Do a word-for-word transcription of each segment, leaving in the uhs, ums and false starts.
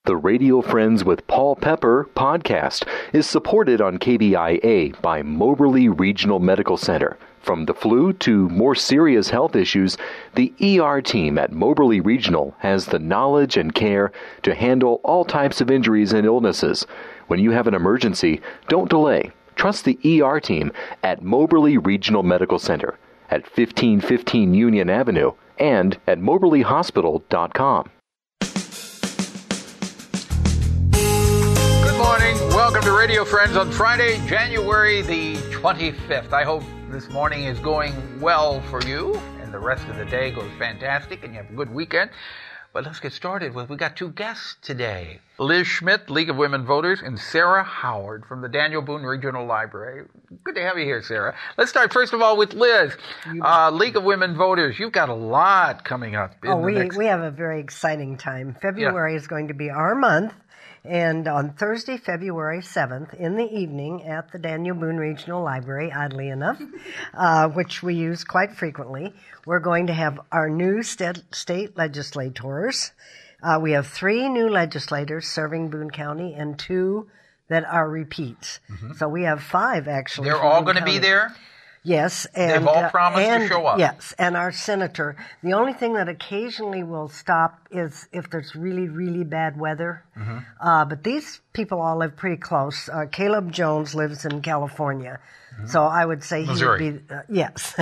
The Radio Friends with Paul Pepper podcast is supported on K B I A by Moberly Regional Medical Center. From the flu to more serious health issues, the E R team at Moberly Regional has the knowledge and care to handle all types of injuries and illnesses. When you have an emergency, don't delay. Trust the E R team at Moberly Regional Medical Center at fifteen fifteen Union Avenue and at moberly hospital dot com. Welcome to Radio Friends on Friday, January the twenty-fifth. I hope this morning is going well for you and the rest of the day goes fantastic and you have a good weekend. But let's get started with, we got two guests today. Liz Schmidt, League of Women Voters, and Sarah Howard from the Daniel Boone Regional Library. Good to have you here, Sarah. Let's start first of all with Liz. Uh, League of Women Voters, you've got a lot coming up. In oh, the we, next... we have a very exciting time. February yeah. is going to be our month. And on Thursday, February seventh, in the evening at the Daniel Boone Regional Library, oddly enough, uh, which we use quite frequently, we're going to have our new st- state legislators. Uh, we have three new legislators serving Boone County and two that are repeats. Mm-hmm. So we have five, actually. They're all going to be there? Yes. And, They've all promised uh, and, to show up. Yes, and our senator. The only thing that occasionally will stop is if there's really, really bad weather. Mm-hmm. Uh, but these people all live pretty close. Uh, Caleb Jones lives in California. Mm-hmm. So I would say Missouri. he would be, uh, yes.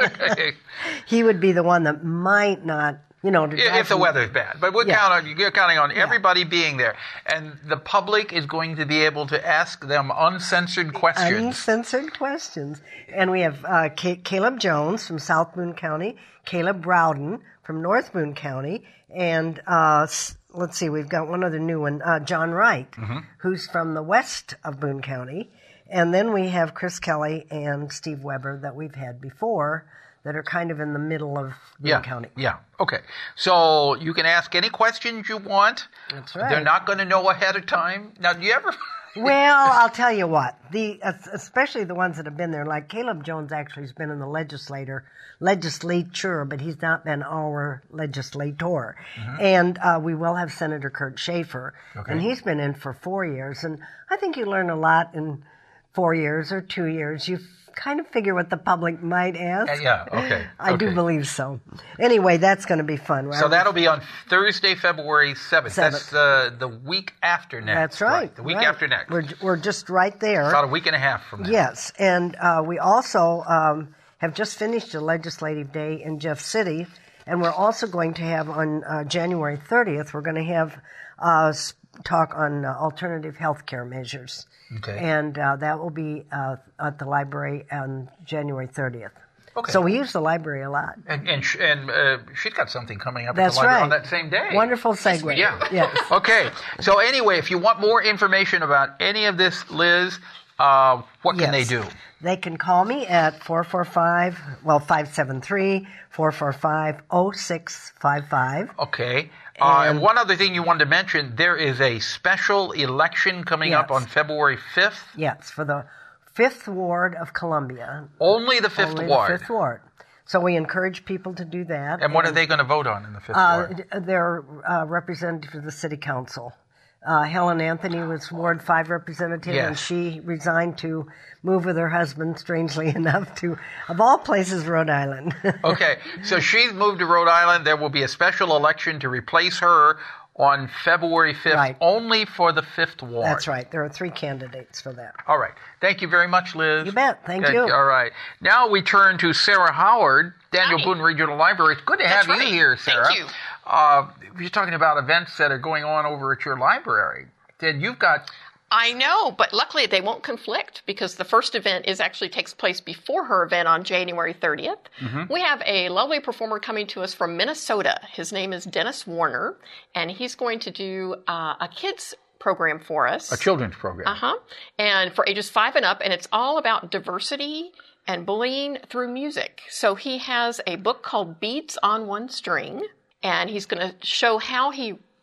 He would be the one that might not, you know. To if the weather's bad. But we're, yeah. count on, you're counting on yeah. everybody being there. And the public is going to be able to ask them uncensored questions. Uncensored questions. And we have uh, C- Caleb Jones from South Boone County, Caleb Browden from North Boone County, and uh, s- let's see, we've got one other new one, uh, John Wright, mm-hmm. who's from the west of Boone County. And then we have Chris Kelly and Steve Weber that we've had before that are kind of in the middle of Boone yeah, County. Yeah, okay. So you can ask any questions you want. That's right. They're not going to know ahead of time. Now, do you ever... Well, I'll tell you what, the especially the ones that have been there, like Caleb Jones actually has been in the legislator, legislature, but he's not been our legislator. Mm-hmm. And uh, we will have Senator Kurt Schaefer, okay. and he's been in for four years. And I think you learn a lot in four years or two years. You kind of figure what the public might ask. Uh, yeah, okay. I okay. do believe so. Anyway, that's going to be fun, right? So that'll be on Thursday, February seventh. seventh. That's uh, the week after next. That's right. right. The week right. after next. We're we're just right there. About a week and a half from now. Yes, and uh, we also um, have just finished a legislative day in Jeff City, and we're also going to have on uh, January thirtieth, we're going to have uh, talk on uh, alternative health care measures. Okay. And uh, that will be uh, at the library on January thirtieth. Okay. So we use the library a lot. And and, sh- and uh, she's got something coming up That's at the library right. on that same day. Wonderful segue. Yeah. Yes. Okay. So anyway, if you want more information about any of this, Liz, uh, what can yes. they do? They can call me at four four five, well, five seven three, four four five, oh six five five. Okay. Uh, and one other thing you wanted to mention, there is a special election coming yes. up on February fifth. Yes, for the fifth Ward of Columbia. Only the fifth Only Ward. the fifth Ward. So we encourage people to do that. And what and, are they going to vote on in the fifth uh, Ward? They're uh, representative of the City Council. Uh, Helen Anthony was Ward five representative, yes. and she resigned to move with her husband, strangely enough, to, of all places, Rhode Island. Okay, so she's moved to Rhode Island. There will be a special election to replace her on February fifth, right. only for the fifth Ward. That's right. There are three candidates for that. All right. Thank you very much, Liz. You bet. Thank Good. you. All right. Now we turn to Sarah Howard, Daniel Hi. Boone Regional Library. It's good to That's have right. you here, Sarah. Thank you. Uh, you're talking about events that are going on over at your library. Then you've got... I know, but luckily they won't conflict because the first event is actually takes place before her event on January thirtieth. Mm-hmm. We have a lovely performer coming to us from Minnesota. His name is Dennis Warner, and he's going to do uh, a kids program for us. A children's program. Uh-huh. And for ages five and up, and it's all about diversity and bullying through music. So he has a book called Beats on One String, and he's going to show how he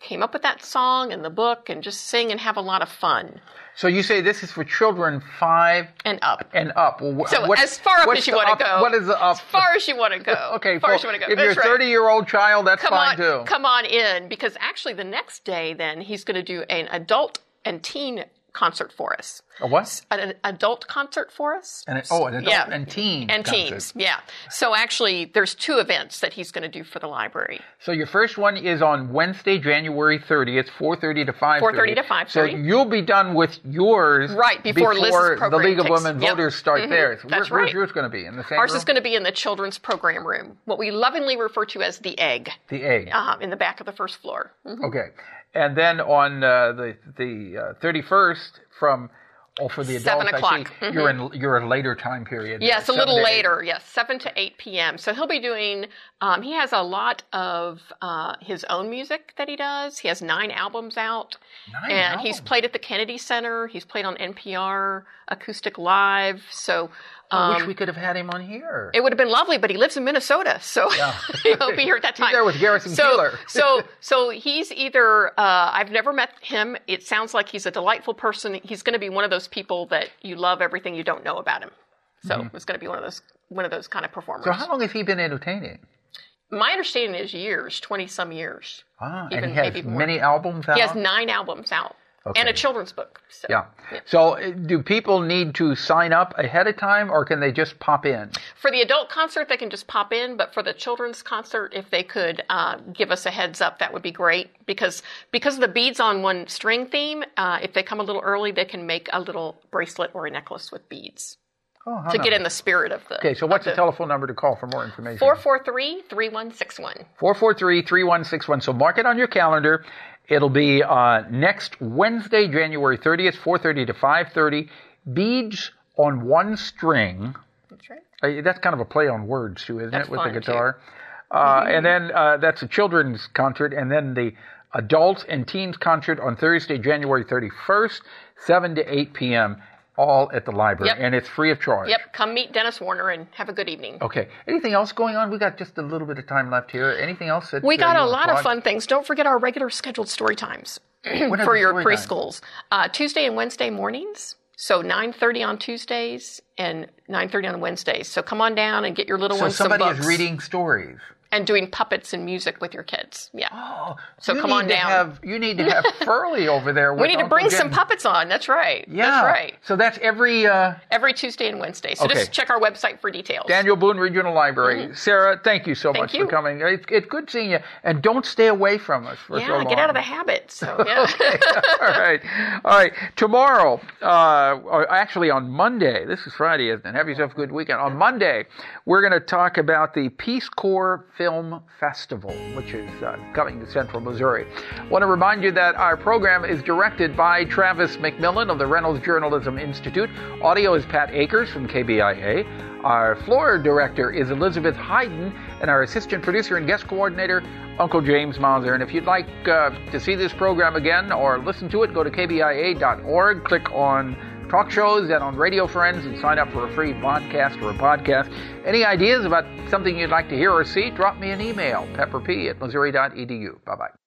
came up with that song and the book and just sing and have a lot of fun. So you say this is for children five and up. And up. Well, so what, as far up as you want to go. What is the up? As far as you want to go. Okay. As far well, as you want to go. If That's you're a thirty-year-old child, that's come fine on, too. Come on in, because actually the next day then he's going to do an adult and teen concert for us. A what? An, an adult concert for us. And oh, an adult yeah. and teen And concert. teens, yeah. So actually, there's two events that he's going to do for the library. So your first one is on Wednesday, January thirtieth, four thirty to five thirty. four thirty to five thirty. So you'll be done with yours right before, before Liz's program the League of takes, Women yep. Voters start mm-hmm. theirs. That's Where, right. Where's yours going to be? In the same Ours room? is going to be in the children's program room, what we lovingly refer to as the egg. The egg. Uh, in the back of the first floor. Mm-hmm. Okay. And then on uh, the the uh, thirty-first from oh for the adults, seven o'clock. I see Mm-hmm. you're in you're a later time period. Yes, a seven little to later. eight. Yes, seven to eight p.m. So he'll be doing. Um, he has a lot of uh, his own music that he does. He has nine albums out, Nine and albums. he's played at the Kennedy Center. He's played on N P R Acoustic Live. So. I Um, wish we could have had him on here. It would have been lovely, but he lives in Minnesota, so Yeah. he'll be here at that time. He's there with Garrison so, Keillor. so, so he's either. Uh, I've never met him. It sounds like he's a delightful person. He's going to be one of those people that you love everything you don't know about him. So Mm-hmm. it's going to be one of those one of those kind of performers. So how long has he been entertaining? My understanding is years, twenty some years. Ah, Even and he has maybe more. many albums out? He has nine albums out. Okay. And a children's book. So, Yeah. So uh, do people need to sign up ahead of time, or can they just pop in? For the adult concert, they can just pop in, but for the children's concert, if they could uh, give us a heads up, that would be great. Because because of the beads on one string theme, uh, if they come a little early, they can make a little bracelet or a necklace with beads Oh, how to get nice. in the spirit of the. Okay, so what's of the telephone number to call for more information? four four three, three one six one. four four three, three one six one. So mark it on your calendar. It'll be uh, next Wednesday, January thirtieth, four thirty to five thirty. Beads on one string. That's right. Uh, that's kind of a play on words, too, isn't That's it, with fun, the guitar? Uh, and then uh, that's a children's concert. And then the adults and teens concert on Thursday, January thirty-first, seven to eight p.m., all at the library. Yep. And it's free of charge. Yep. Come meet Dennis Warner and have a good evening. Okay. Anything else going on? We got just a little bit of time left here. Anything else? That, We uh, got you a wanna lot of plug? fun things. Don't forget our regular scheduled story times What are for the your story times? preschools. Uh, Tuesday and Wednesday mornings. So nine thirty on Tuesdays and nine thirty on Wednesdays. So come on down and get your little So ones some somebody books. is reading stories. And doing puppets and music with your kids. Yeah. Oh, So you come need on to down. Have, you need to have Furley over there. With we need to Uncle bring Jim. some puppets on. That's right. Yeah. That's right. So that's every uh, Every Tuesday and Wednesday. So Okay. just check our website for details. Daniel Boone Regional Library. Sarah, thank you so Thank much you. for coming. It's, it's good seeing you. And don't stay away from us for yeah, so long. get out of the habit. So yeah. All right. All right. Tomorrow, uh, or actually on Monday, this is Friday, isn't it? Have yourself a good weekend. On Monday, we're going to talk about the Peace Corps Film Festival, which is uh, coming to Central Missouri. I want to remind you that our program is directed by Travis McMillan of the Reynolds Journalism Institute. Audio is Pat Akers from K B I A. Our floor director is Elizabeth Hayden, and our assistant producer and guest coordinator, Uncle James Mauser. And if you'd like uh, to see this program again or listen to it, go to K B I A dot org, click on talk shows and on Radio Friends, and sign up for a free podcast or a podcast. Any ideas about something you'd like to hear or see, drop me an email, pepperp at missouri dot e d u. Bye-bye.